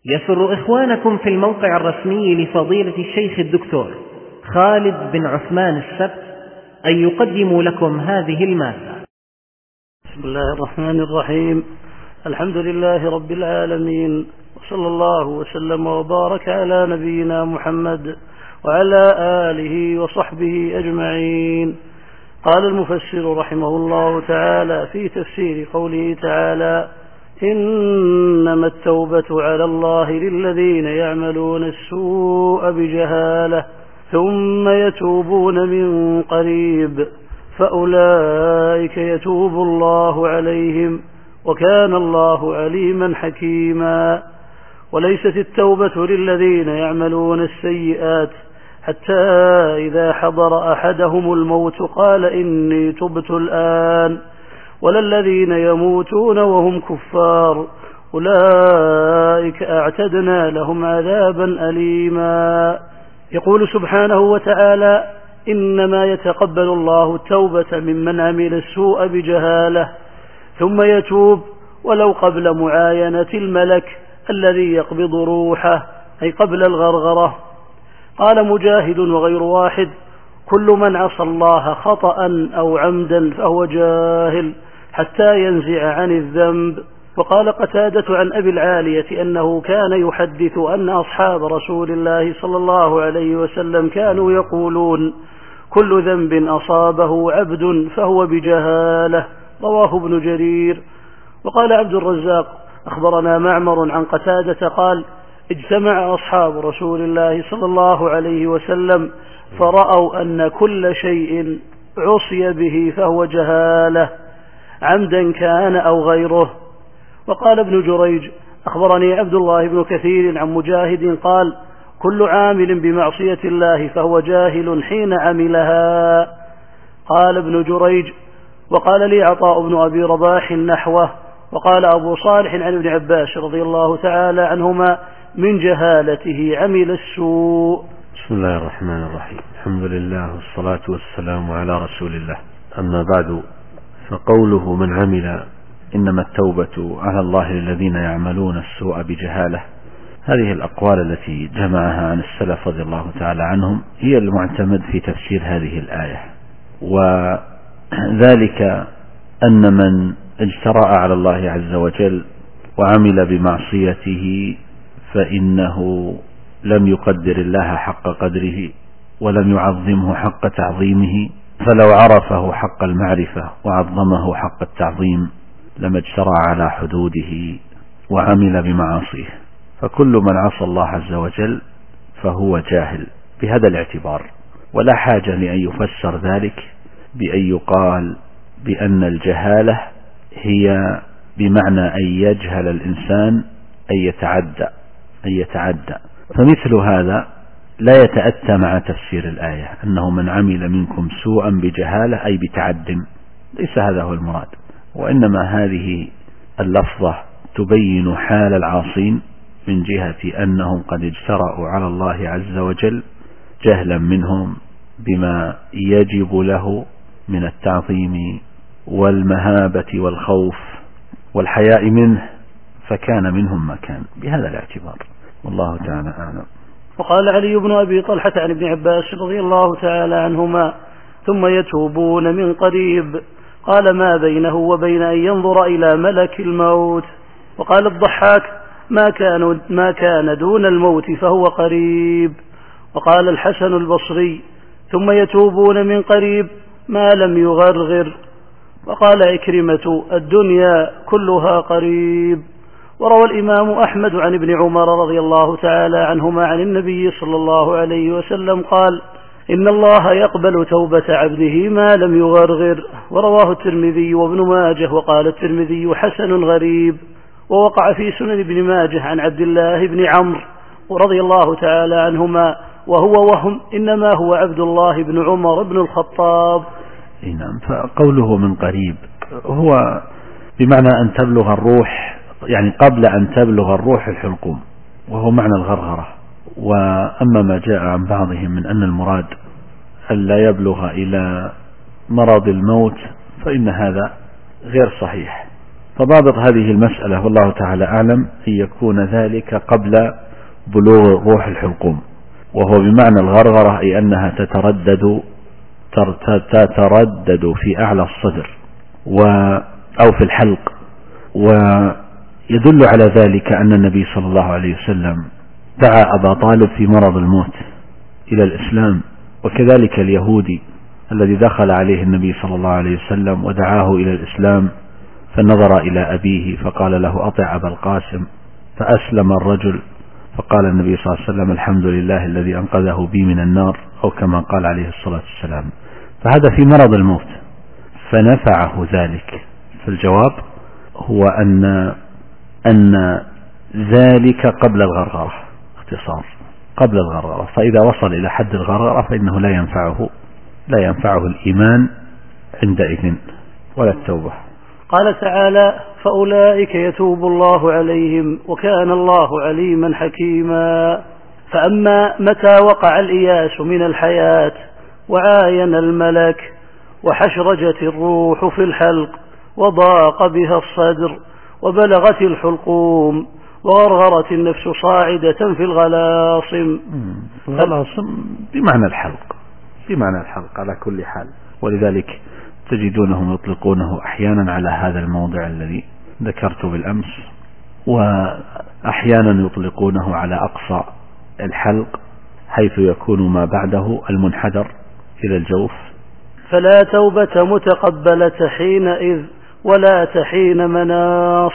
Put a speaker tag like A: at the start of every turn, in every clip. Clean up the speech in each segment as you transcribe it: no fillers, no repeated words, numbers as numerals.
A: يسر إخوانكم في الموقع الرسمي لفضيلة الشيخ الدكتور خالد بن عثمان السبت أن يقدموا لكم هذه المادة.
B: بسم الله الرحمن الرحيم. الحمد لله رب العالمين، وصلى الله وسلم وبارك على نبينا محمد وعلى آله وصحبه أجمعين. قال المفسر رحمه الله تعالى في تفسير قوله تعالى: إنما التوبة على الله للذين يعملون السوء بجهالة ثم يتوبون من قريب فأولئك يتوب الله عليهم وكان الله عليما حكيما. وليست التوبة للذين يعملون السيئات حتى إذا حضر أحدهم الموت قال إني تبت الآن، ولا الذين يموتون وهم كفار أولئك أعتدنا لهم عذابا أليما. يقول سبحانه وتعالى: إنما يتقبل الله التوبة ممن عمل السوء بجهالة ثم يتوب ولو قبل معاينة الملك الذي يقبض روحه، أي قبل الغرغرة. قال مجاهد وغير واحد: كل من عصى الله خطأ أو عمدا فهو جاهل حتى ينزع عن الذنب. وقال قتادة عن أبي العالية أنه كان يحدث أن أصحاب رسول الله صلى الله عليه وسلم كانوا يقولون: كل ذنب أصابه عبد فهو بجهالة. رواه ابن جرير. وقال عبد الرزاق: أخبرنا معمر عن قتادة قال: اجتمع أصحاب رسول الله صلى الله عليه وسلم فرأوا أن كل شيء عصي به فهو جهالة عمدا كان أو غيره. وقال ابن جريج: أخبرني عبد الله بن كثير عن مجاهد قال: كل عامل بمعصية الله فهو جاهل حين عملها. قال ابن جريج: وقال لي عطاء بن أبي رباح نحوه. وقال أبو صالح عن ابن عباس رضي الله تعالى عنهما: من جهالته عمل السوء.
C: بسم الله الرحمن الرحيم. الحمد لله والصلاة والسلام على رسول الله، أما بعد، فقوله من عمل إنما التوبة على الله للذين يعملون السوء بجهالة، هذه الأقوال التي جمعها عن السلف رضي الله تعالى عنهم هي المعتمد في تفسير هذه الآية. وذلك أن من اجترأ على الله عز وجل وعمل بمعصيته فإنه لم يقدر الله حق قدره ولم يعظمه حق تعظيمه، فلو عرفه حق المعرفة وعظمه حق التعظيم لما اجترأ على حدوده وعمل بمعاصيه. فكل من عصى الله عز وجل فهو جاهل بهذا الاعتبار، ولا حاجة لأن يفسر ذلك بأن يقال بأن الجهالة هي بمعنى أن يجهل الإنسان أن يتعدى. فمثل هذا لا يتأتى مع تفسير الآية أنه من عمل منكم سوءا بجهالة أي بتعد، ليس هذا هو المراد، وإنما هذه اللفظة تبين حال العاصين من جهة أنهم قد اجترأوا على الله عز وجل جهلا منهم بما يجب له من التعظيم والمهابة والخوف والحياء منه، فكان منهم ما كان بهذا الاعتبار، والله تعالى أعلم.
B: وقال علي بن أبي طلحة عن ابن عباس رضي الله تعالى عنهما: ثم يتوبون من قريب، قال: ما بينه وبين أن ينظر إلى ملك الموت. وقال الضحاك: ما كان دون الموت فهو قريب. وقال الحسن البصري: ثم يتوبون من قريب ما لم يغرغر. وقال عكرمة: الدنيا كلها قريب. وروى الإمام أحمد عن ابن عمر رضي الله تعالى عنهما عن النبي صلى الله عليه وسلم قال: إن الله يقبل توبة عبده ما لم يغرغر. ورواه الترمذي وابن ماجه. وقال الترمذي: حسن غريب. ووقع في سنن ابن ماجه عن عبد الله بن عمرو رضي الله تعالى عنهما وهو وهم، إنما هو عبد الله بن عمر بن الخطاب.
C: نعم. فقوله من قريب هو بمعنى أن تبلغ الروح، يعني قبل أن تبلغ الروح الحلقوم، وهو معنى الغرغرة. وأما ما جاء عن بعضهم من أن المراد ألا يبلغ إلى مرض الموت فإن هذا غير صحيح، فضابط هذه المسألة والله تعالى أعلم أن يكون ذلك قبل بلوغ روح الحلقوم، وهو بمعنى الغرغرة، أي أنها تتردد في أعلى الصدر أو في الحلق. ويدل على ذلك أن النبي صلى الله عليه وسلم دعا أبا طالب في مرض الموت إلى الإسلام، وكذلك اليهودي الذي دخل عليه النبي صلى الله عليه وسلم ودعاه إلى الإسلام، فنظر إلى أبيه فقال له أطع أبا القاسم، فأسلم الرجل، فقال النبي صلى الله عليه وسلم الحمد لله الذي أنقذه بي من النار، أو كما قال عليه الصلاة والسلام. فهذا في مرض الموت فنفعه ذلك. فالجواب هو أن ذلك قبل الغرغرة، اختصار قبل الغرغرة. فإذا وصل إلى حد الغرغرة فإنه لا ينفعه الإيمان عندئذ ولا التوبة.
B: قال تعالى فأولئك يتوب الله عليهم وكان الله عليما حكيما. فأما متى وقع الإياس من الحياة وعاين الملك وحشرجت الروح في الحلق وضاق بها الصدر وبلغت الحلقوم وغرغرت النفس صاعدة في الغلاصم.
C: الغلاصم بمعنى الحلق على كل حال، ولذلك تجدونهم يطلقونه أحيانا على هذا الموضع الذي ذكرت بالأمس، وأحيانا يطلقونه على أقصى الحلق حيث يكون ما بعده المنحدر إلى الجوف.
B: فلا توبة متقبلة حينئذ ولا تحين مناص.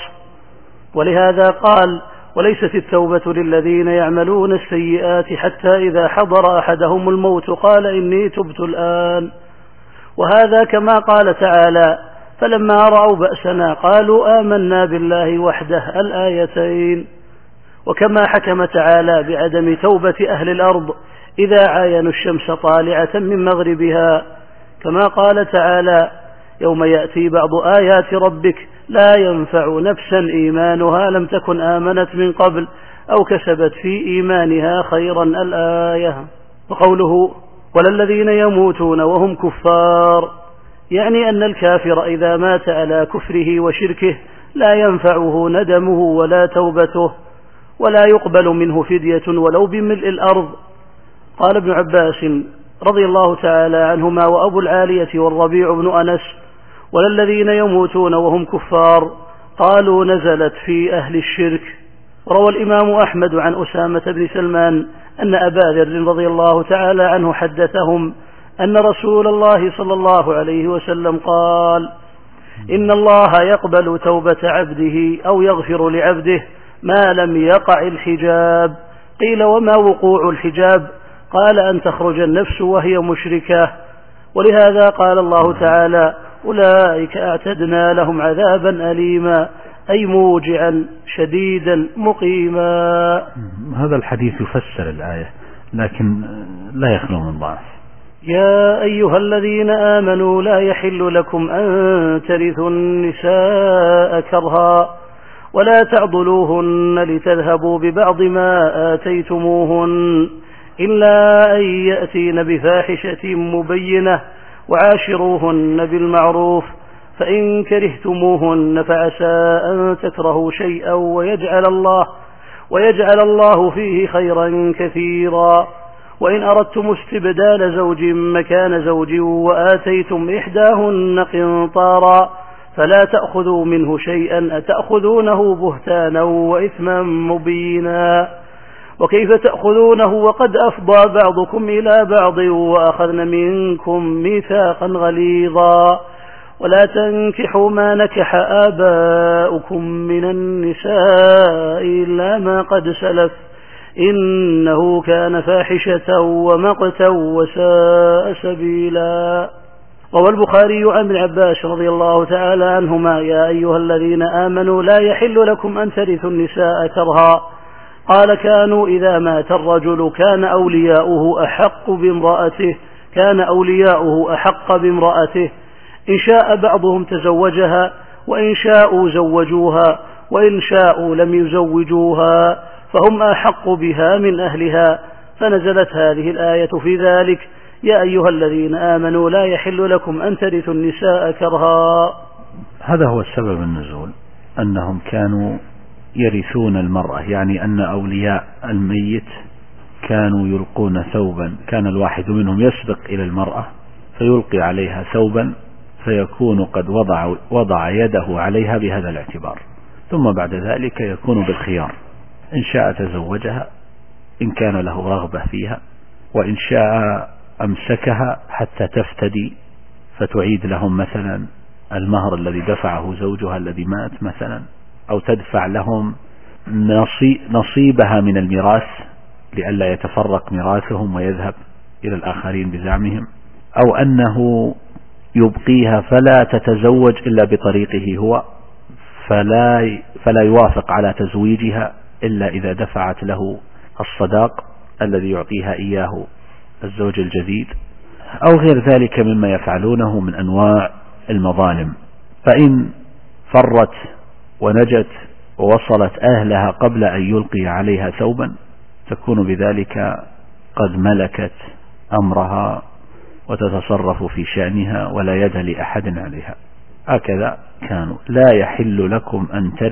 B: ولهذا قال وليست التوبة للذين يعملون السيئات حتى إذا حضر أحدهم الموت قال إني تبت الآن. وهذا كما قال تعالى فلما رأوا بأسنا قالوا آمنا بالله وحده الآيتين. وكما حكم تعالى بعدم توبة أهل الأرض إذا عاينوا الشمس طالعة من مغربها، كما قال تعالى يوم يأتي بعض آيات ربك لا ينفع نفسا إيمانها لم تكن آمنت من قبل أو كسبت في إيمانها خيرا الآية. وقوله وللذين يموتون وهم كفار، يعني أن الكافر إذا مات على كفره وشركه لا ينفعه ندمه ولا توبته، ولا يقبل منه فدية ولو بملء الأرض. قال ابن عباس رضي الله تعالى عنهما وأبو العالية والربيع بن أنس وللذين يموتون وهم كفار قالوا نزلت في أهل الشرك. روى الإمام أحمد عن أسامة بن سلمان أن أبا ذر رضي الله تعالى عنه حدثهم أن رسول الله صلى الله عليه وسلم قال إن الله يقبل توبة عبده أو يغفر لعبده ما لم يقع الحجاب. قيل وما وقوع الحجاب؟ قال أن تخرج النفس وهي مشركة. ولهذا قال الله تعالى أولئك أعتدنا لهم عذابا أليما، أي موجعا شديدا مقيما.
C: هذا الحديث يفسر الآية لكن لا يخلو من ضعف.
B: يا أيها الذين آمنوا لا يحل لكم أن ترثوا النساء كرها ولا تعضلوهن لتذهبوا ببعض ما آتيتموهن إلا أن يأتين بفاحشة مبينة وعاشروهن بالمعروف فإن كرهتموهن فعسى أن تكرهوا شيئا ويجعل الله فيه خيرا كثيرا. وإن أردتم استبدال زوج مكان زوج وآتيتم إحداهن قنطارا فلا تأخذوا منه شيئا أتأخذونه بهتانا وإثما مبينا. وكيف تأخذونه وقد أفضى بعضكم إلى بعض وأخذن منكم ميثاقا غليظا. ولا تنكحوا ما نكح آباؤكم من النساء إلا ما قد سلف إنه كان فاحشة ومقتا وساء سبيلا. روى البخاري عن ابن عباس رضي الله تعالى عنهما يا أيها الذين آمنوا لا يحل لكم أن ترثوا النساء كرها. قال كانوا إذا مات الرجل كان أولياؤه أحق بامرأته إن شاء بعضهم تزوجها وإن شاءوا زوجوها وإن شاءوا لم يزوجوها فهم أحق بها من أهلها. فنزلت هذه الآية في ذلك يا أيها الذين آمنوا لا يحل لكم أن ترثوا النساء كرها.
C: هذا هو السبب النزول، أنهم كانوا يرثون المرأة، يعني أن أولياء الميت كانوا يلقون ثوبا، كان الواحد منهم يسبق إلى المرأة فيلقي عليها ثوبا فيكون قد وضع يده عليها بهذا الاعتبار، ثم بعد ذلك يكون بالخيار، إن شاء تزوجها إن كان له رغبة فيها، وإن شاء أمسكها حتى تفتدي فتعيد لهم مثلا المهر الذي دفعه زوجها الذي مات مثلا، أو تدفع لهم نصيبها من الميراث لئلا يتفرق ميراثهم ويذهب إلى الآخرين بزعمهم، أو أنه يبقيها فلا تتزوج إلا بطريقه هو، فلا يوافق على تزويجها إلا إذا دفعت له الصداق الذي يعطيها إياه الزوج الجديد، أو غير ذلك مما يفعلونه من أنواع المظالم. فإن فرت ونجت ووصلت أهلها قبل أن يلقي عليها ثوبا تكون بذلك قد ملكت أمرها وتتصرف في شأنها ولا يد لأحد عليها. هكذا كانوا. لا يحل لكم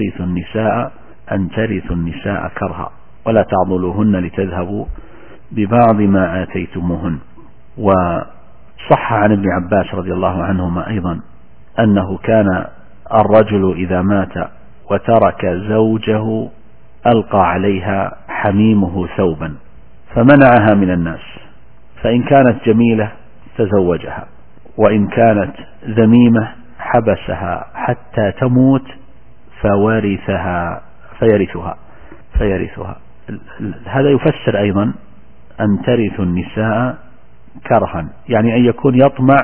C: أن ترثوا النساء كرها ولا تعضلوهن لتذهبوا ببعض ما آتيتموهن. وصح عن ابن عباس رضي الله عنهما أيضا أنه كان الرجل إذا مات وترك زوجه ألقى عليها حميمه ثوبا فمنعها من الناس، فإن كانت جميلة تزوجها، وإن كانت ذميمة حبسها حتى تموت فيرثها. هذا يفسر أيضا أن ترث النساء كرها، يعني أن يكون يطمع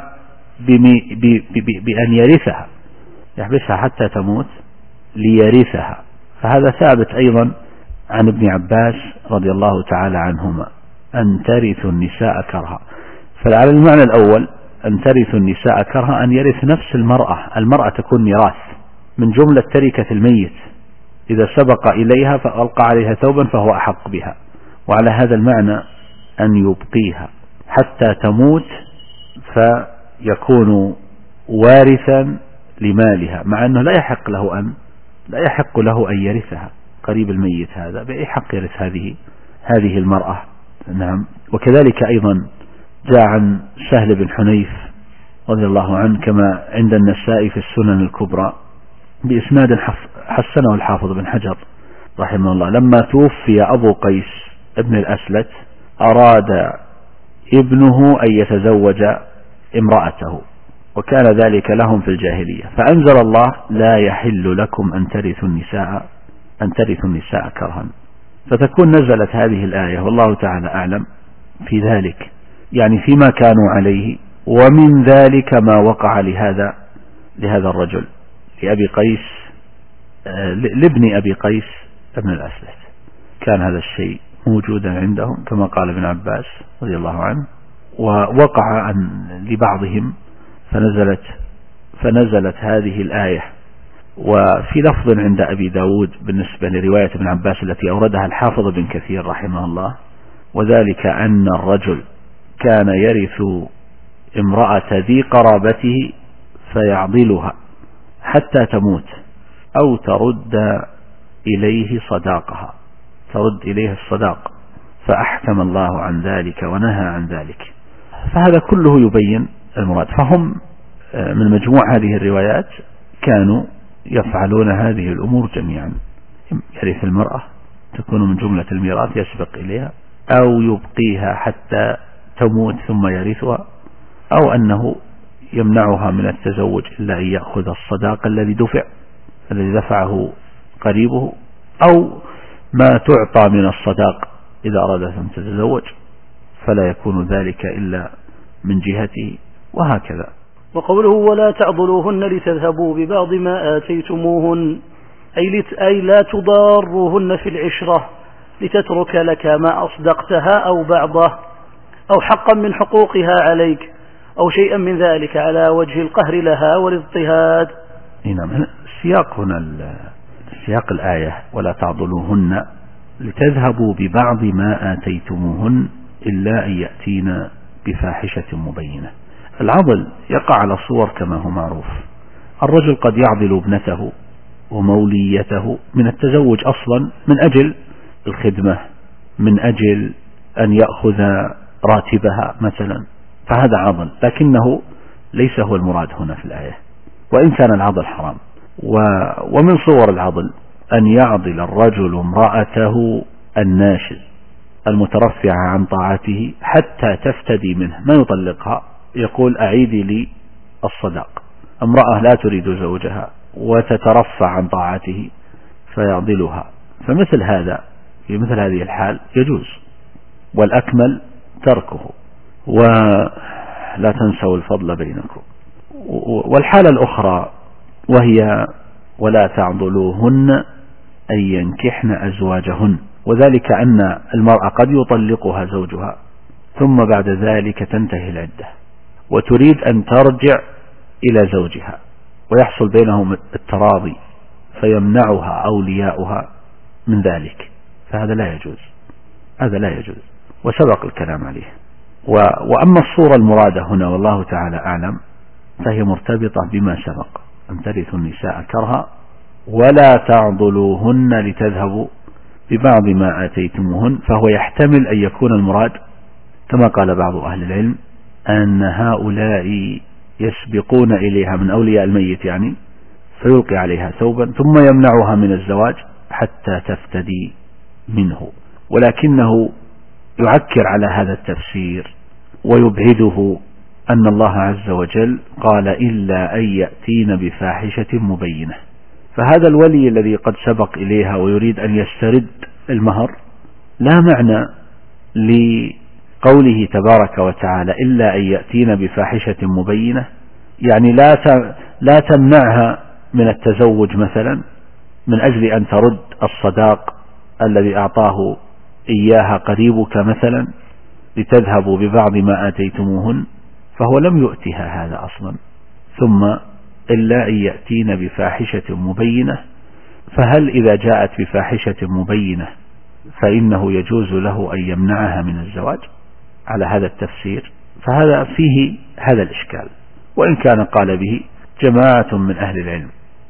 C: بأن يرثها، يحبسها حتى تموت ليرثها. فهذا ثابت أيضا عن ابن عباس رضي الله تعالى عنهما أن ترث النساء كرها. فعلى المعنى الأول أن ترث النساء كرها أن يرث نفس المرأة تكون ميراث من جملة تركة الميت، إذا سبق إليها فألقى عليها ثوبا فهو أحق بها. وعلى هذا المعنى أن يبقيها حتى تموت فيكون وارثا لمالها، مع أنه لا يحق له أن يرثها. قريب الميت هذا بأي حق يرث هذه المرأة؟ نعم. وكذلك أيضا جاء عن سهل بن حنيف رضي الله عنه كما عند النسائي في السنن الكبرى بإسناد حسنه الحافظ بن حجر رحمه الله، لما توفي أبو قيس ابن الأسلت أراد ابنه أن يتزوج امرأته، وكان ذلك لهم في الجاهلية، فأنزل الله: لا يحل لكم أن ترثوا النساء كرها. فتكون نزلت هذه الآية والله تعالى أعلم في ذلك، يعني فيما كانوا عليه، ومن ذلك ما وقع لهذا الرجل لابن أبي قيس ابن الأسلت. كان هذا الشيء موجودا عندهم كما قال ابن عباس رضي الله عنه، ووقع لبعضهم فنزلت هذه الآية. وفي لفظ عند أبي داود بالنسبة لرواية ابن عباس التي أوردها الحافظ بن كثير رحمه الله، وذلك أن الرجل كان يرث امرأة ذي قرابته فيعضلها حتى تموت أو ترد إليه الصداق، فأحكم الله عن ذلك ونهى عن ذلك. فهذا كله يبين المراد. فهم من مجموع هذه الروايات كانوا يفعلون هذه الأمور جميعا: يرث المرأة تكون من جملة الميراث يسبق إليها، أو يبقيها حتى تموت ثم يرثها، أو أنه يمنعها من التزوج إلا أن يأخذ الصداق الذي دفعه قريبه، أو ما تعطى من الصداق إذا أرادت أن تتزوج فلا يكون ذلك إلا من جهته، وهكذا.
B: وقوله: ولا تعضلوهن لتذهبوا ببعض ما آتيتموهن، أي لا تضاروهن في العشرة لتترك لك ما أصدقتها أو بعضه، أو حقا من حقوقها عليك، أو شيئا من ذلك على وجه القهر لها والاضطهاد.
C: نعم. السياق هنا سياق الآية: ولا تعضلوهن لتذهبوا ببعض ما آتيتموهن إلا أن يأتين بفاحشة مبينة. العضل يقع على صور كما هو معروف. الرجل قد يعضل ابنته وموليته من التزوج أصلا من أجل الخدمة، من أجل أن يأخذ راتبها مثلا، فهذا عضل، لكنه ليس هو المراد هنا في الآية، وإن كان العضل حرام. ومن صور العضل أن يعضل الرجل امرأته الناشز المترفعة عن طاعته حتى تفتدي منه، ما يطلقها، يقول أعيدي لي الصداق. امرأة لا تريد زوجها وتترفع عن طاعته فيعضلها، فمثل هذا في مثل هذه الحال يجوز، والأكمل تركه، ولا تنسوا الفضل بينكم. والحالة الأخرى وهي ولا تعضلوهن أن ينكحن أزواجهن، وذلك أن المرأة قد يطلقها زوجها ثم بعد ذلك تنتهي العدة وتريد أن ترجع إلى زوجها ويحصل بينهم التراضي فيمنعها أولياؤها من ذلك، فهذا لا يجوز، هذا لا يجوز، وسبق الكلام عليه. وأما الصورة المرادة هنا والله تعالى أعلم فهي مرتبطة بما سبق، أن ترثوا النساء كرها ولا تعضلوهن لتذهبوا ببعض ما آتيتموهن، فهو يحتمل أن يكون المراد كما قال بعض أهل العلم أن هؤلاء يسبقون إليها من أولياء الميت يعني، فيلقي عليها ثوبا ثم يمنعها من الزواج حتى تفتدي منه، ولكنه يعكر على هذا التفسير ويبعده أن الله عز وجل قال إلا أن يأتين بفاحشة مبينة، فهذا الولي الذي قد سبق إليها ويريد أن يسترد المهر لا معنى لقوله تبارك وتعالى إلا أن يأتين بفاحشة مبينة، يعني لا تمنعها من التزوج مثلا من أجل أن ترد الصداق الذي أعطاه إياها قريبك مثلا لتذهبوا ببعض ما آتيتموهن، فهو لم يؤتها هذا أصلا. ثم إلا أن يأتين بفاحشة مبينة، فهل إذا جاءت بفاحشة مبينة فإنه يجوز له أن يمنعها من الزواج على هذا التفسير؟ فهذا فيه هذا الإشكال، وإن كان قال به جماعة من أهل العلم.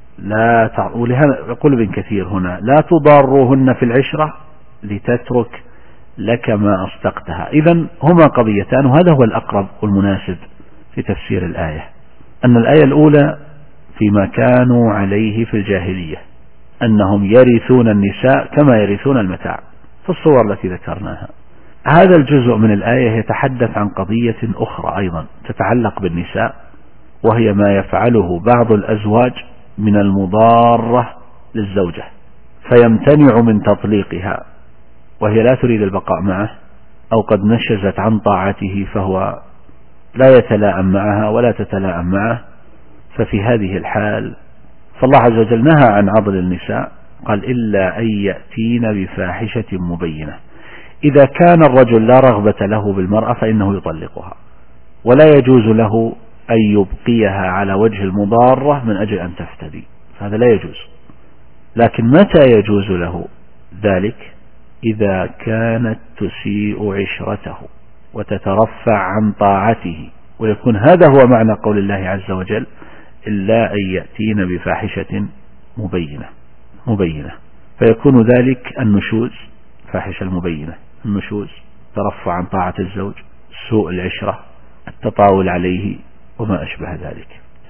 C: ولهذا يقول ابن كثير هنا لا تضاروهن في العشرة لتترك لك ما أصدقتها. إذن هما قضيتان، وهذا هو الأقرب والمناسب في تفسير الآية، أن الآية الأولى فيما كانوا عليه في الجاهلية أنهم يرثون النساء كما يرثون المتاع في الصور التي ذكرناها. هذا الجزء من الآية يتحدث عن قضية أخرى أيضا تتعلق بالنساء، وهي ما يفعله بعض الأزواج من المضارة للزوجة فيمتنع من تطليقها وهي لا تريد البقاء معه، أو قد نشزت عن طاعته فهو لا يتلاءم معها ولا تتلاءم معه، ففي هذه الحال فالله عز وجل نهى عن عضل النساء، قال إلا أن يأتين بفاحشة مبينة. إذا كان الرجل لا رغبة له بالمرأة فإنه يطلقها، ولا يجوز له أن يبقيها على وجه المضارة من أجل أن تفتدي، فهذا لا يجوز. لكن متى يجوز له ذلك؟ إذا كانت تسيء عشرته وتترفع عن طاعته، ويكون هذا هو معنى قول الله عز وجل إلا أن يأتين بفاحشة مبينة، فيكون ذلك النشوز، فاحشة المبينة، النشوز، ترفع عن طاعة الزوج، سوء العشرة، التطاول عليه وما أشبه ذلك.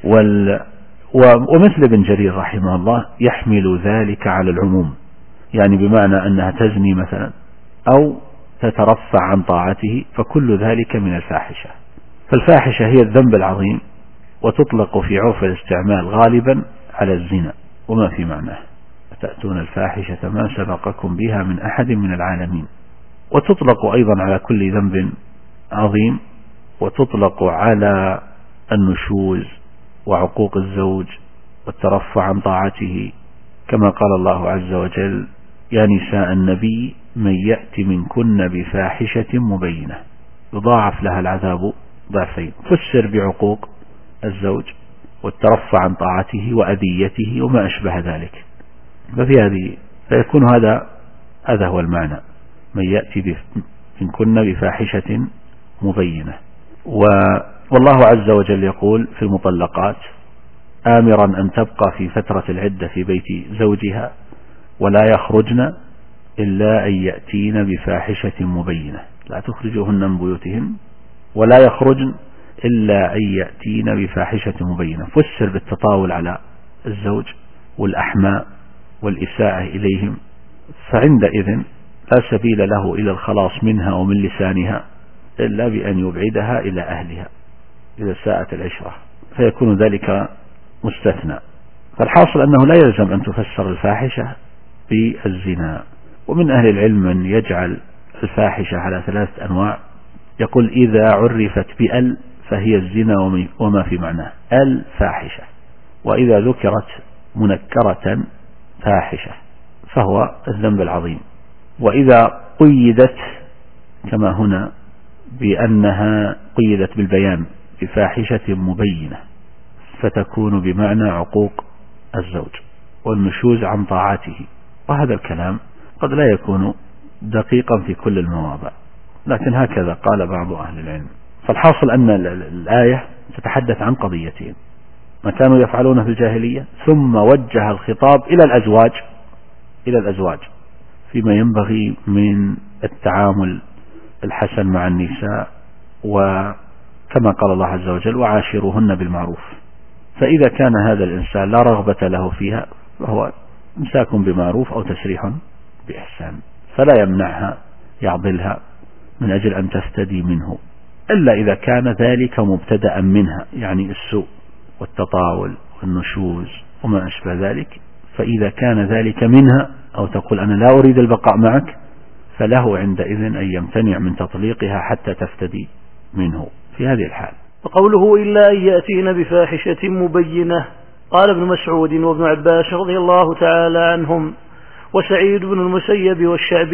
C: ومثل ابن جرير رحمه الله يحمل ذلك على العموم، يعني بمعنى أنها تزني مثلا أو تترفع عن طاعته، فكل ذلك من الفاحشة. فالفاحشة هي الذنب العظيم، وتطلق في عرف الاستعمال غالبا على الزنا وما في معناه، تأتون الفاحشة ما سبقكم بها من أحد من العالمين. وتطلق أيضا على كل ذنب عظيم، وتطلق على النشوز وعقوق الزوج والترفع عن طاعته، كما قال الله عز وجل يا نساء النبي من يأتي منكن بفاحشة مبينة يضاعف لها العذاب ضعفين، فسر بعقوق الزوج والترفع عن طاعته وأذيته وما أشبه ذلك. فيكون هذا هو المعنى، من يأتي منكن بفاحشة مبينة. والله عز وجل يقول في المطلقات آمرا أن تبقى في فترة العدة في بيت زوجها ولا يخرجن إلا أن يأتين بفاحشة مبينة، لا تخرجوهن من بيوتهن ولا يخرجن إلا أن يأتين بفاحشة مبينة، فسر بالتطاول على الزوج والأحماء والإساءة إليهم، فعندئذ لا سبيل له إلى الخلاص منها ومن لسانها إلا بأن يبعدها إلى أهلها إذا ساءت العشرة، فيكون ذلك مستثنى. فالحاصل أنه لا يلزم أن تفسر الفاحشة بالزنا. ومن أهل العلم من يجعل الفاحشة على 3 أنواع، يقول إذا عرفت بأل فهي الزنا وما في معناه، الفاحشة، وإذا ذكرت منكرة فاحشة فهو الذنب العظيم، وإذا قيدت كما هنا بأنها قيدت بالبيان بفاحشة مبينة فتكون بمعنى عقوق الزوج والنشوز عن طاعته. وهذا الكلام قد لا يكون دقيقا في كل المواضع، لكن هكذا قال بعض أهل العلم. فالحاصل أن الآية تتحدث عن قضيتين: ما كانوا يفعلون في الجاهلية، ثم وجه الخطاب إلى الأزواج فيما ينبغي من التعامل الحسن مع النساء، وكما قال الله عز وجل وعاشروهن بالمعروف. فإذا كان هذا الإنسان لا رغبة له فيها فهو إمساك بمعروف أو تسريح بإحسان، فلا يمنعها يعضلها من أجل أن تفتدي منه، إلا إذا كان ذلك مبتدأ منها، يعني السوء والتطاول والنشوز وما أشبه ذلك. فإذا كان ذلك منها أو تقول أنا لا أريد البقاء معك، فله عندئذ أن يمتنع من تطليقها حتى تفتدي منه في هذه الحال.
B: وقوله إلا أن يأتين بفاحشة مبينة، قال ابن مسعود وابن عباس رضي الله تعالى عنهم وسعيد بن المسيب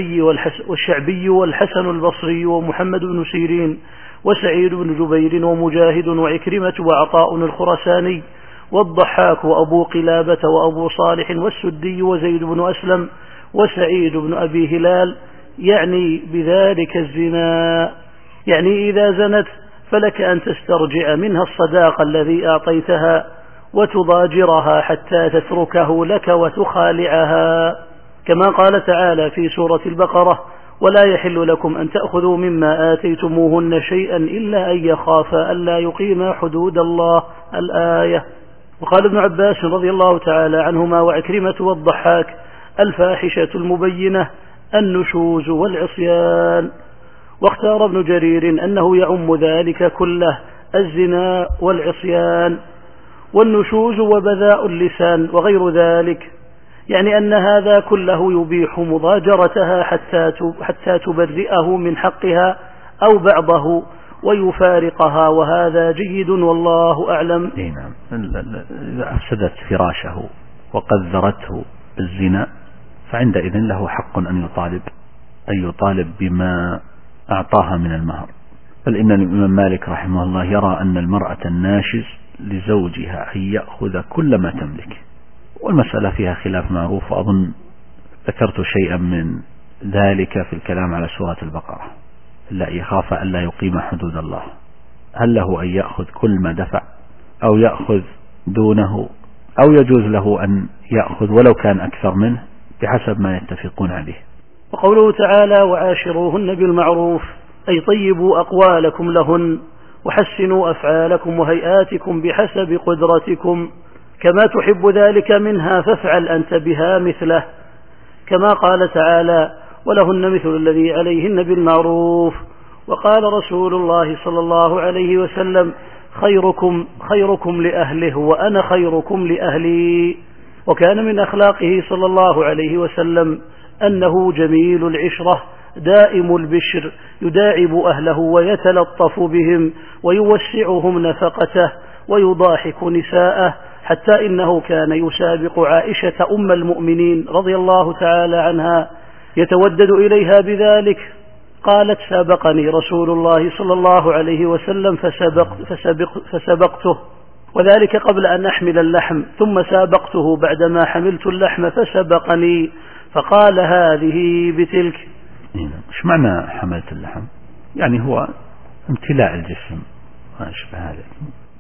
B: والشعبي والحسن البصري ومحمد بن سيرين وسعيد بن جبير ومجاهد وعكرمة وعطاء الخرساني والضحاك وأبو قلابة وأبو صالح والسدي وزيد بن أسلم وسعيد بن أبي هلال، يعني بذلك الزنا، يعني إذا زنت فلك أن تسترجع منها الصداق الذي أعطيتها وتضاجرها حتى تتركه لك وتخالعها، كما قال تعالى في سورة البقرة ولا يحل لكم أن تأخذوا مما آتيتموهن شيئا إلا أن يخافا ألا يقيما حدود الله، الآية. وقال ابن عباس رضي الله تعالى عنهما وعكرمة والضحاك الفاحشة المبينة النشوز والعصيان. واختار ابن جرير أنه يعم ذلك كله، الزنا والعصيان والنشوز وبذاء اللسان وغير ذلك، يعني أن هذا كله يبيح مضاجرتها حتى تبرئه من حقها أو بعضه ويفارقها، وهذا جيد والله أعلم.
C: نعم، إذا أفسدت فراشه وقذرته بالزنا فعندئذ له حق أن يطالب بما أعطاها من المهر. بل إن الإمام مالك رحمه الله يرى أن المرأة الناشز لزوجها أن يأخذ كل ما تملك، والمسألة فيها خلاف معروف، وأظن ذكرت شيئا من ذلك في الكلام على سورة البقرة، إلا يخاف ألا يقيم حدود الله. هل له أن يأخذ كل ما دفع أو يأخذ دونه، أو يجوز له أن يأخذ ولو كان أكثر منه بحسب ما يتفقون عليه.
B: وقوله تعالى وعاشروهن بالمعروف، أي طيبوا أقوالكم لهن وحسنوا أفعالكم وهيئاتكم بحسب قدرتكم، كما تحب ذلك منها فافعل أنت بها مثله، كما قال تعالى ولهن مثل الذي عليهن بالمعروف. وقال رسول الله صلى الله عليه وسلم خيركم لأهله وأنا خيركم لأهلي. وكان من أخلاقه صلى الله عليه وسلم أنه جميل العشرة دائم البشر، يداعب أهله ويتلطف بهم ويوسعهم نفقته ويضاحك نساءه، حتى إنه كان يسابق عائشة أم المؤمنين رضي الله تعالى عنها يتودد إليها بذلك. قالت سابقني رسول الله صلى الله عليه وسلم فسبقته، وذلك قبل أن أحمل اللحم، ثم سابقته بعدما حملت اللحم فسبقني، فقال هذه بتلك.
C: إيش معنى حملت اللحم؟ يعني هو امتلاء الجسم ما أشبه هذا.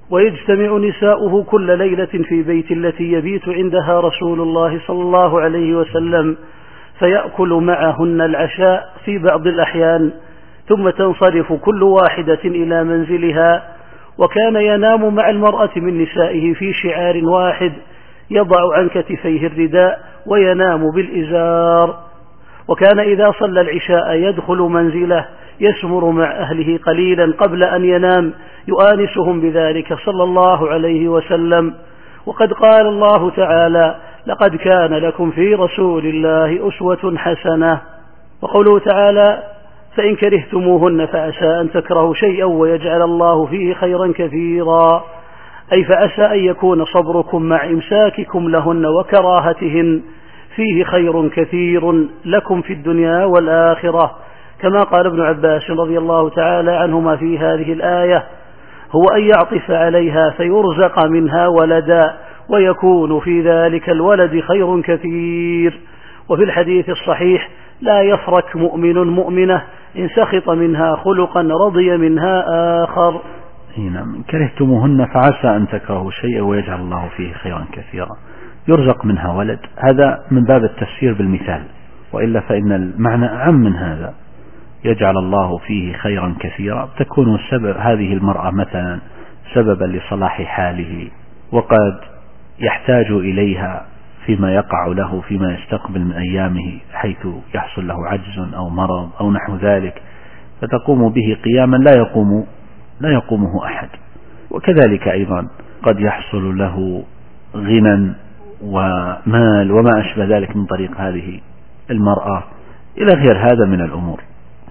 B: ويجتمع نساؤه كل ليلة في بيت التي يبيت عندها رسول الله صلى الله عليه وسلم، فيأكل معهن العشاء في بعض الأحيان، ثم تنصرف كل واحدة إلى منزلها. وكان ينام مع المرأة من نسائه في شعار واحد يضع عن كتفيه الرداء وينام بالإزار. وكان إذا صلى العشاء يدخل منزله يسمر مع أهله قليلا قبل أن ينام يؤانسهم بذلك صلى الله عليه وسلم. وقد قال الله تعالى: لقد كان لكم في رسول الله أسوة حسنة. وقوله تعالى: فإن كرهتموهن فعسى أن تكرهوا شيئا ويجعل الله فيه خيرا كثيرا، أي فعسى أن يكون صبركم مع إمساككم لهن وكراهتهن فيه خير كثير لكم في الدنيا والآخرة، كما قال ابن عباس رضي الله تعالى عنهما في هذه الآية: هو أن يعطف عليها فيرزق منها ولدا ويكون في ذلك الولد خير كثير. وفي الحديث الصحيح: لا يفرك مؤمن مؤمنة إن سخط منها خلقا رضي منها آخر.
C: نعم. كرهتموهن فعسى أن تكرهوا شيئا ويجعل الله فيه خيرا كثيرا. يرزق منها ولد، هذا من باب التفسير بالمثال، وإلا فإن المعنى أعم من هذا. يجعل الله فيه خيرا كثيرا، تكون السبب هذه المرأة مثلا سببا لصلاح حاله، وقد يحتاج إليها فيما يقع له فيما يستقبل من أيامه، حيث يحصل له عجز أو مرض أو نحو ذلك، فتقوم به قياما لا يقومه أحد. وكذلك أيضا قد يحصل له غنى ومال وما أشبه ذلك من طريق هذه المرأة إلى غير هذا من الأمور.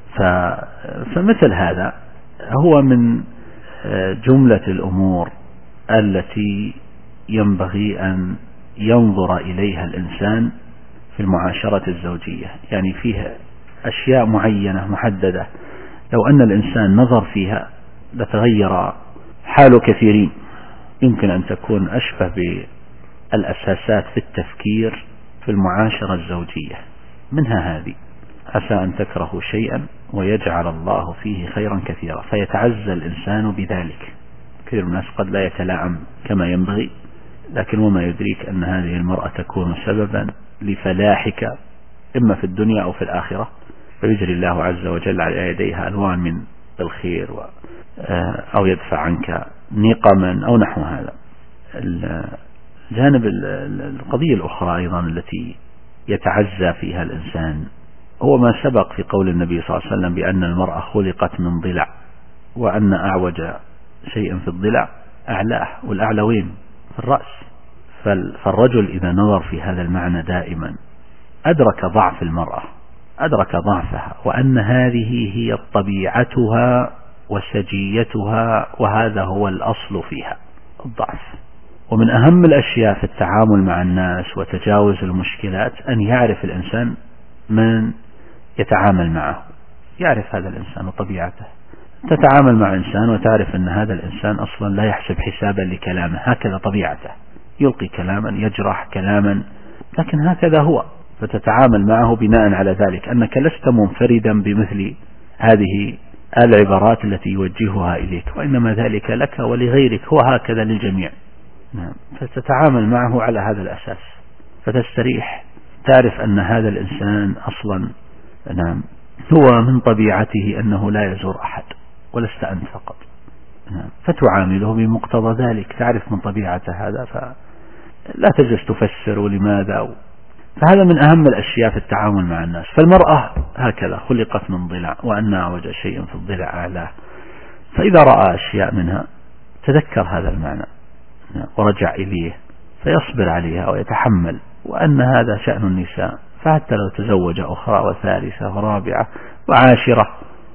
C: فمثل هذا هو من جملة الأمور التي ينبغي أن ينظر إليها الإنسان في المعاشرة الزوجية، يعني فيها أشياء معينة محددة لو أن الإنسان نظر فيها لتغير حال كثيرين. يمكن أن تكون أشبه بالأساسات في التفكير في المعاشرة الزوجية، منها هذه: عسى أن تكرهوا شيئا ويجعل الله فيه خيرا كثيرا، فيتعزى الإنسان بذلك. كثير من الناس قد لا يتلاعم كما ينبغي، لكن وما يدريك أن هذه المرأة تكون سببا لفلاحك إما في الدنيا أو في الآخرة، فيجري الله عز وجل على يديها ألوان من الخير أو يدفع عنك نقما أو نحو هذا. الجانب القضية الأخرى أيضا التي يتعزى فيها الإنسان هو ما سبق في قول النبي صلى الله عليه وسلم بأن المرأة خلقت من ضلع، وأن أعوج شيء في الضلع أعلاه، والأعلى وين؟ في الرأس. فالرجل إذا نظر في هذا المعنى دائما أدرك ضعف المرأة، أدرك ضعفها، وأن هذه هي طبيعتها وسجيتها، وهذا هو الأصل فيها الضعف. ومن أهم الأشياء في التعامل مع الناس وتجاوز المشكلات أن يعرف الإنسان من يتعامل معه، يعرف هذا الإنسان وطبيعته. تتعامل مع إنسان وتعرف أن هذا الإنسان أصلا لا يحسب حسابا لكلامه، هكذا طبيعته، يلقي كلاما يجرح كلاما، لكن هكذا هو، فتتعامل معه بناء على ذلك، أنك لست منفردا بمثل هذه العبارات التي يوجهها إليك، وإنما ذلك لك ولغيرك، هو هكذا للجميع. نعم. فتتعامل معه على هذا الأساس فتستريح، تعرف أن هذا الإنسان أصلا نعم هو من طبيعته أنه لا يزور أحد ولست أنت فقط، نعم. فتعامله بمقتضى ذلك، تعرف من طبيعته هذا، فلا تجلس تفسر لماذا. فهذا من أهم الأشياء في التعامل مع الناس. فالمرأة هكذا خلقت من ضلع، وأن أعوج شيء في الضلع أعلاه، فإذا رأى أشياء منها تذكر هذا المعنى ورجع إليه فيصبر عليها ويتحمل، وأن هذا شأن النساء، فحتى لو تزوج أخرى وثالثة ورابعة وعاشرة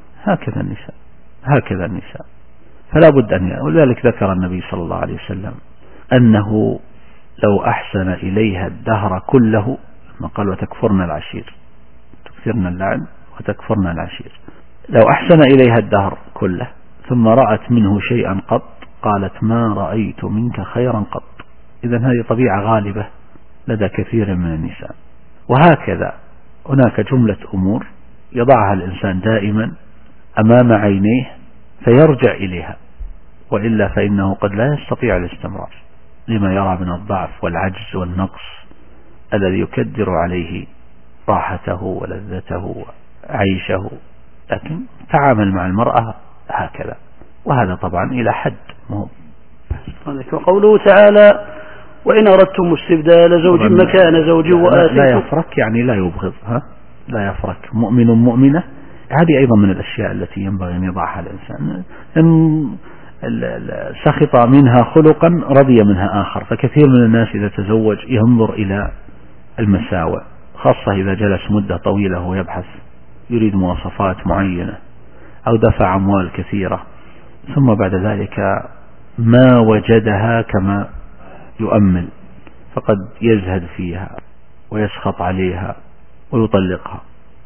C: هكذا النساء فلا بد أن ولذلك ذكر النبي صلى الله عليه وسلم أنه لو أحسن إليها الدهر كله، ما قال وتكفرن العشير، تكثرن اللعن وتكفرن العشير، لو أحسن إليها الدهر كله ثم رأت منه شيئا قط قالت ما رأيت منك خيرا قط. إذن هذه طبيعة غالبة لدى كثير من النساء. وهكذا هناك جملة أمور يضعها الإنسان دائما أمام عينيه فيرجع إليها وإلا فإنه قد لا يستطيع الاستمرار لما يرى من الضعف والعجز والنقص الذي يكدر عليه راحته ولذته وعيشه. لكن تعامل مع المرأة هكذا، وهذا طبعا إلى حد مهم.
B: وقوله تعالى وإن أردتم استبدال زوج مكان زوج وآتيتم.
C: لا يفرك يعني لا يبغض، لا يفرك مؤمن مؤمنة. هذه أيضا من الأشياء التي ينبغي أن يضعها الإنسان. إن سخط منها خلقا رضي منها آخر. فكثير من الناس إذا تزوج ينظر إلى المساوئ، خاصة إذا جلس مدة طويلة ويبحث يريد مواصفات معينة أو دفع أموال كثيرة، ثم بعد ذلك ما وجدها كما يؤمل، فقد يزهد فيها ويسخط عليها ويطلقها.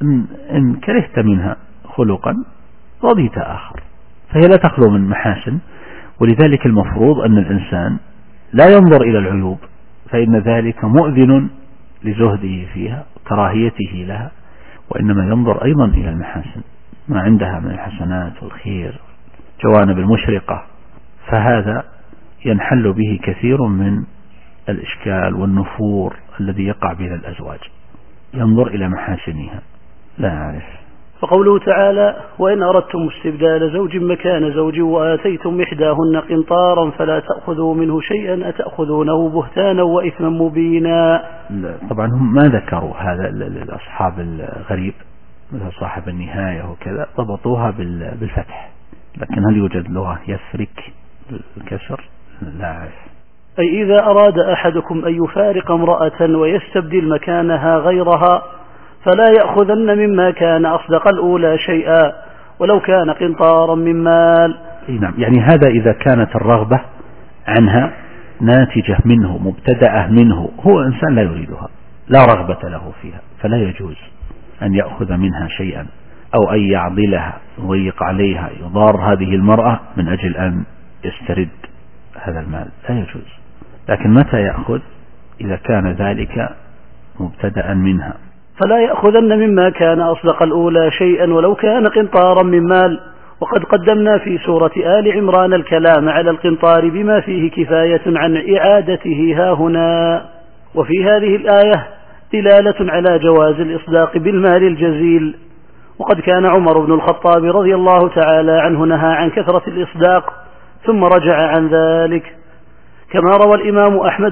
C: إن كرهت منها خلقا رضيت آخر، فهي لا تخلو من محاسن. ولذلك المفروض أن الإنسان لا ينظر إلى العيوب، فإن ذلك مؤذن لزهده فيها وكراهيته لها، وإنما ينظر أيضا إلى المحاسن، ما عندها من الحسنات والخير، جوانب المشرقة، فهذا ينحل به كثير من الإشكال والنفور الذي يقع بين الأزواج. ينظر إلى محاسنها لا يعرف.
B: فقوله تعالى وإن أردتم استبدال زوج مكان زوج وآتيتم إحداهن قنطارا فلا تأخذوا منه شيئا أتأخذونه بهتانا وإثما مبينا.
C: طبعا هم ما ذكروا هذا الأصحاب الغريب مثل صاحب النهاية وكذا، ضبطوها بالفتح، لكن هل يوجد لغة يفرك الكسر؟ لا أعرف.
B: أي إذا أراد أحدكم أن يفارق امرأة ويستبدل مكانها غيرها فلا يأخذن مما كان أصدق الأولى شيئا ولو كان قنطارا من مال.
C: نعم، يعني هذا إذا كانت الرغبة عنها ناتجة منه مبتدأة منه، هو إنسان لا يريدها لا رغبة له فيها، فلا يجوز أن يأخذ منها شيئا أو أن يعضلها يضيق عليها يضار هذه المرأة من أجل أن يسترد هذا المال، لا يجوز. لكن متى يأخذ؟ إذا كان ذلك مبتدأ منها.
B: فلا يأخذن مما كان أصدق الأولى شيئا ولو كان قنطارا من مال. وقد قدمنا في سورة آل عمران الكلام على القنطار بما فيه كفاية عن إعادته هاهنا. وفي هذه الآية دلالة على جواز الإصداق بالمال الجزيل. وقد كان عمر بن الخطاب رضي الله تعالى عنه نهى عن كثرة الإصداق ثم رجع عن ذلك، كما روى الإمام أحمد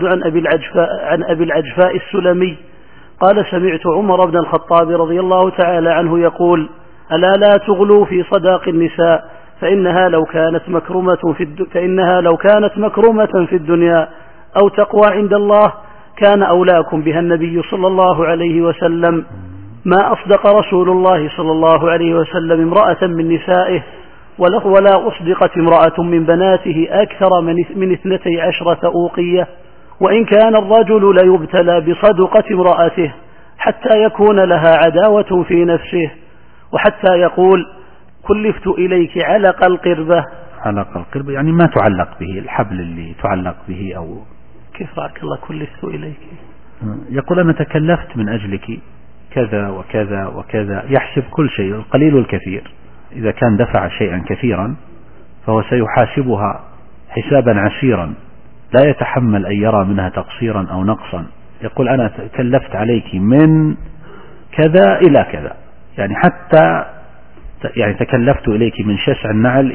B: عن أبي العجفاء السلمي قال سمعت عمر بن الخطاب رضي الله تعالى عنه يقول ألا لا تغلوا في صداق النساء فإنها لو كانت مكرمة في الدنيا أو تقوى عند الله كان أولاكم بها النبي صلى الله عليه وسلم. ما أصدق رسول الله صلى الله عليه وسلم امرأة من نسائه ولا أصدقت امرأة من بناته أكثر من 12 أوقية، وإن كان الرجل ليبتلى بصدقة امرأته حتى يكون لها عداوة في نفسه، وحتى يقول كلفت إليك علق القربة.
C: علق القربة يعني ما تعلق به، الحبل اللي تعلق به، أو
B: كيف رأيك الله كلفت إليك؟
C: يقول أنا تكلفت من أجلك كذا وكذا وكذا، يحسب كل شيء القليل والكثير. إذا كان دفع شيئا كثيرا فهو سيحاسبها حسابا عسيرا، لا يتحمل أن يرى منها تقصيرا أو نقصا. يقول أنا تكلفت عليك من كذا إلى كذا، يعني حتى يعني تكلفت إليك من شسع النعل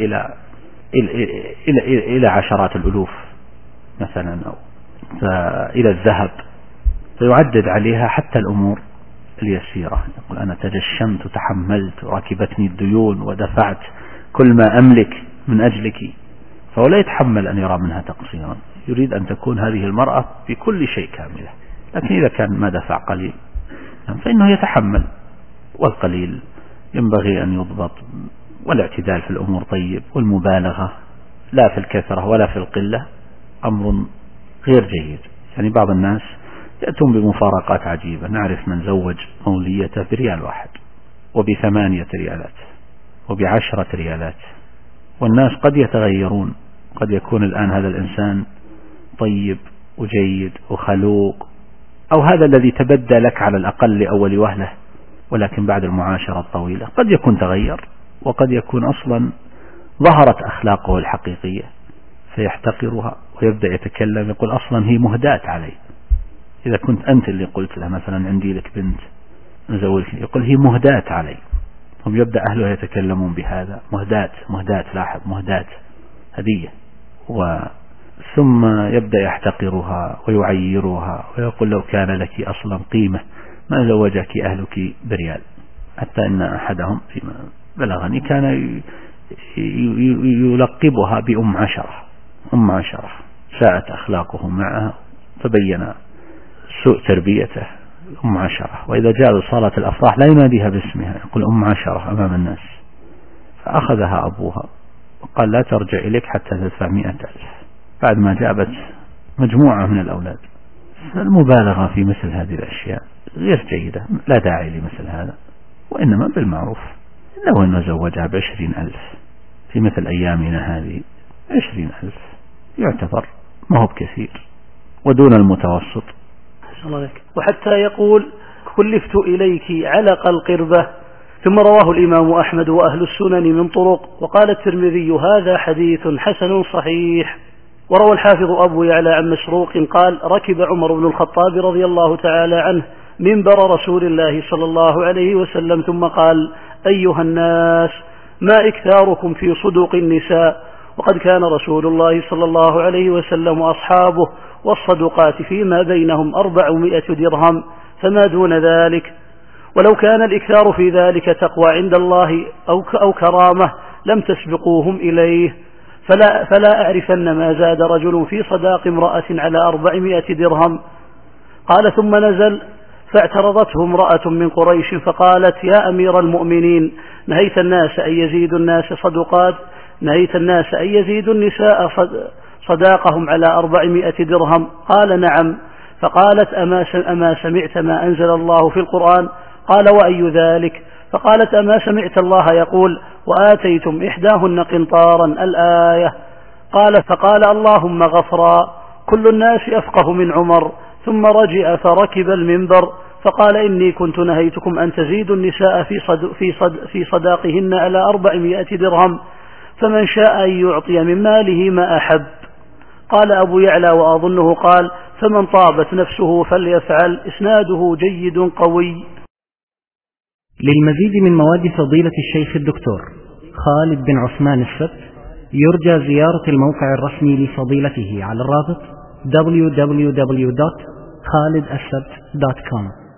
C: إلى عشرات الألوف مثلا، أو إلى الذهب، فيعدد عليها حتى الأمور اليسيرة. يقول أنا تجشمت وتحملت وركبتني الديون ودفعت كل ما أملك من أجلك، فهو لا يتحمل أن يرى منها تقصيرا، يريد أن تكون هذه المرأة بكل شيء كاملة. لكن إذا كان ما دفع قليل فإنه يتحمل، والقليل ينبغي أن يضبط، والاعتدال في الأمور طيب، والمبالغة لا في الكثرة ولا في القلة أمر غير جيد. يعني بعض الناس يأتون بمفارقات عجيبة، نعرف من زوج موليته بريال واحد وب8 ريالات وب10 ريالات، والناس قد يتغيرون، قد يكون الآن هذا الإنسان طيب وجيد وخلوق، أو هذا الذي تبدى لك على الأقل لأول وهلة، ولكن بعد المعاشرة الطويلة قد يكون تغير، وقد يكون أصلا ظهرت أخلاقه الحقيقية. فيحتقرها ويبدأ يتكلم، يقول أصلا هي مهداة علي. إذا كنت أنت اللي قلت له مثلا عندي لك بنت نزوجك، يقول هي مهداة علي. هم يبدأ أهله يتكلمون بهذا، مهداة، لاحظ، مهداة، هدية. ثم يبدأ يحتقرها ويعيرها ويقول لو كان لك أصلا قيمة ما زوجك أهلك بريال. حتى إن أحدهم فيما بلغني كان يلقبها بأم عشرة، ساءت أخلاقه معها فبين سوء تربيته. أم عشرة، وإذا جاء لصالة الأفراح لا يناديها باسمها، يقول أم عشرة أمام الناس. فأخذها أبوها وقال لا ترجع إليك حتى تدفع 100,000 بعد ما جابت مجموعة من الأولاد. المبالغة في مثل هذه الأشياء غير جيدة، لا داعي لمثل هذا، وإنما بالمعروف. لو أنه زوجها ب20,000 في مثل أيامنا هذه، 20,000 يعتبر ما هو بكثير، ودون المتوسط.
B: وحتى يقول كلفت إليك علق القربة. ثم رواه الإمام أحمد وأهل السنن من طرق، وقال الترمذي هذا حديث حسن صحيح. وروى الحافظ أبو يعلى عن مسروق قال ركب عمر بن الخطاب رضي الله تعالى عنه منبر رسول الله صلى الله عليه وسلم ثم قال أيها الناس ما إكثاركم في صدوق النساء، وقد كان رسول الله صلى الله عليه وسلم وأصحابه والصدقات فيما بينهم 400 درهم فما دون ذلك، ولو كان الإكثار في ذلك تقوى عند الله أو كرامة لم تسبقوهم إليه، فلا أعرفن ما زاد رجل في صداق امرأة على 400 درهم. قال ثم نزل فاعترضته امرأة من قريش فقالت يا أمير المؤمنين نهيت الناس أن يزيدوا النساء صداقهم على 400 درهم. قال نعم. فقالت أما سمعت ما أنزل الله في القرآن؟ قال وأي ذلك؟ فقالت أما سمعت الله يقول وآتيتم إحداهن قنطارا الآية؟ فقال اللهم غفرا. كل الناس أفقه من عمر. ثم رجع فركب المنبر فقال إني كنت نهيتكم أن تزيدوا النساء في صداقهن على 400 درهم، فمن شاء أن يعطي من ماله ما أحب. قال أبو يعلى وأظنه قال فمن طابت نفسه فليفعل. إسناده جيد قوي.
A: للمزيد من مواد فضيلة الشيخ الدكتور خالد بن عثمان السبت يرجى زيارة الموقع الرسمي لفضيلته على الرابط www.khalidassabt.com.